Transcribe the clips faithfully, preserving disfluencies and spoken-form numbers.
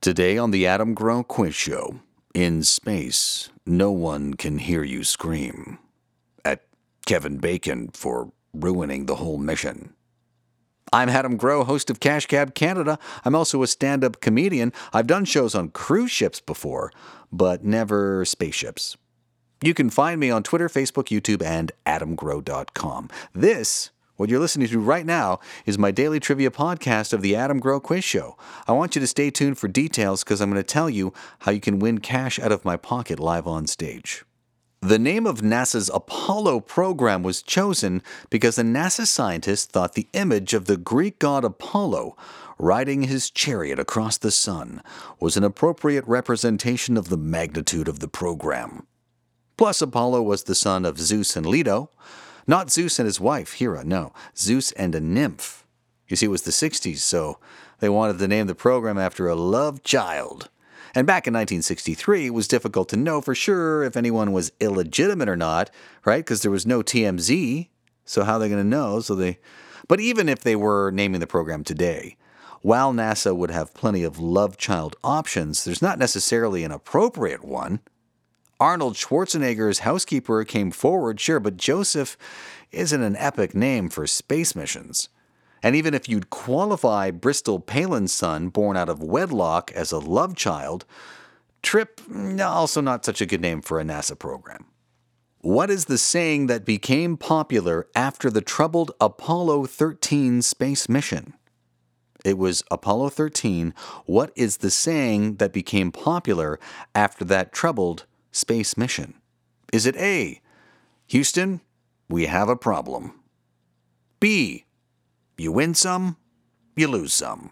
Today on the Adam Grow Quiz Show, in space, no one can hear you scream at Kevin Bacon for ruining the whole mission. I'm Adam Grow, host of Cash Cab Canada. I'm also a stand-up comedian. I've done shows on cruise ships before, but never spaceships. You can find me on Twitter, Facebook, YouTube, and adam grow dot com. This, what you're listening to right now, is my daily trivia podcast of the Adam Grow Quiz Show. I want you to stay tuned for details because I'm going to tell you how you can win cash out of my pocket live on stage. The name of NASA's Apollo program was chosen because a NASA scientist thought the image of the Greek god Apollo riding his chariot across the sun was an appropriate representation of the magnitude of the program. Plus, Apollo was the son of Zeus and Leto. Not Zeus and his wife, Hera, no. Zeus and a nymph. You see, it was the sixties, so they wanted to name the program after a love child. And back in nineteen sixty-three, it was difficult to know for sure if anyone was illegitimate or not, right? Because there was no T M Z, so how are they going to know? So they, But even if they were naming the program today, while NASA would have plenty of love child options, there's not necessarily an appropriate one. Arnold Schwarzenegger's housekeeper came forward, sure, but Joseph isn't an epic name for space missions. And even if you'd qualify Bristol Palin's son, born out of wedlock, as a love child, Trip, also not such a good name for a NASA program. What is the saying that became popular after the troubled Apollo thirteen space mission? It was Apollo thirteen. What is the saying that became popular after that troubled space mission? Is it A, Houston, we have a problem? B, you win some, you lose some?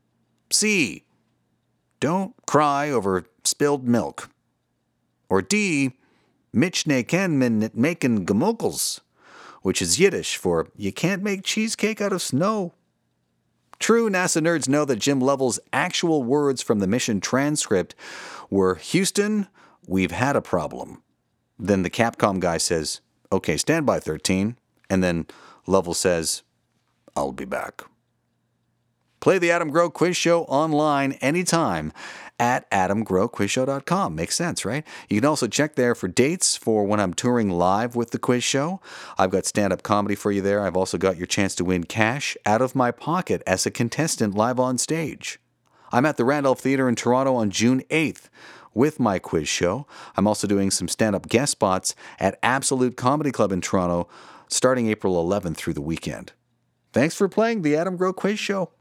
C, don't cry over spilled milk? Or D, Mitch Naken min making gemokels, which is Yiddish for you can't make cheesecake out of snow? True NASA nerds know that Jim Lovell's actual words from the mission transcript were, Houston, we've had a problem. Then the Capcom guy says, okay, stand by thirteen. And then Lovell says, I'll be back. Play the Adam Grow Quiz Show online anytime at adam grow quiz show dot com. Makes sense, right? You can also check there for dates for when I'm touring live with the quiz show. I've got stand-up comedy for you there. I've also got your chance to win cash out of my pocket as a contestant live on stage. I'm at the Randolph Theatre in Toronto on June eighth with my quiz show. I'm also doing some stand-up guest spots at Absolute Comedy Club in Toronto starting April eleventh through the weekend. Thanks for playing the Adam Grow Quiz Show.